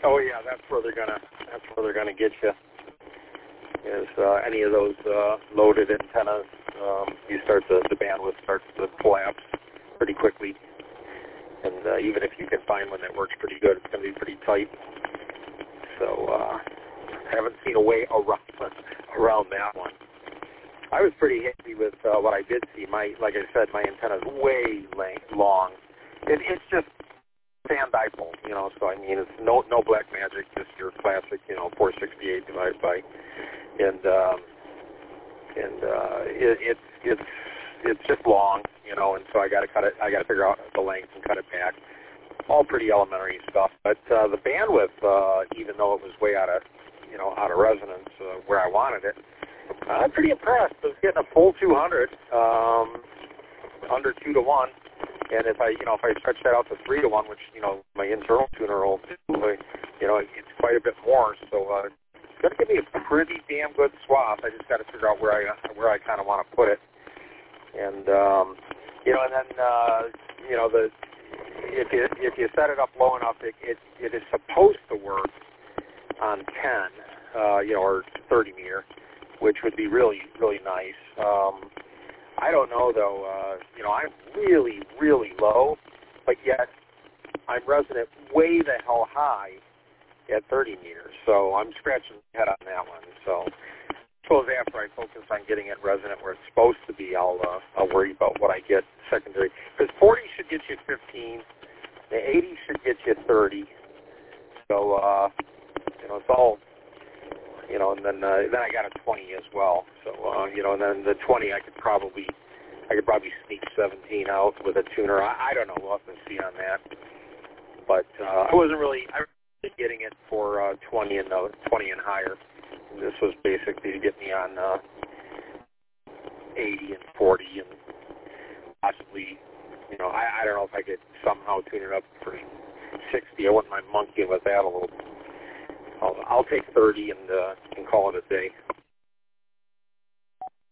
Oh yeah, that's where they're gonna get you. Is any of those loaded antennas? You start the bandwidth starts to collapse pretty quickly, and even if you can find one that works pretty good, it's going to be pretty tight. So I haven't seen a way around that one. I was pretty happy with what I did see. Like I said, my antenna's way long. It's just fan dipole, So I mean, it's no black magic, just your classic, 468 divided by, and it's just long, And so I got to cut it. I got to figure out the length and cut it back. All pretty elementary stuff, but the bandwidth, even though it was way out of resonance where I wanted it, I'm pretty impressed. I was getting a full 200, under 2 to 1. And if I stretch that out to 3 to 1, which, my internal tuner will do, it's quite a bit more. So it's going to give me a pretty damn good swath. I just got to figure out where I kind of want to put it. And, and then, if you set it up low enough, it is supposed to work on 10, or 30 meter, which would be really, really nice. I don't know, though. I'm really, really low, but yet I'm resonant way the hell high at 30 meters. So I'm scratching my head on that one. So I suppose after I focus on getting it resonant where it's supposed to be, I'll worry about what I get secondary. Because 40 should get you 15. The 80 should get you 30. So, it's all, and then I got a 20 as well. So, and then the 20 I could probably sneak 17 out with a tuner. I don't know. We'll have to see on that. But I was really getting it for 20 and higher. And this was basically to get me on 80 and 40 and possibly, I don't know if I could somehow tune it up for 60. I wouldn't mind monkeying with that a little. I'll take 30 and call it a day.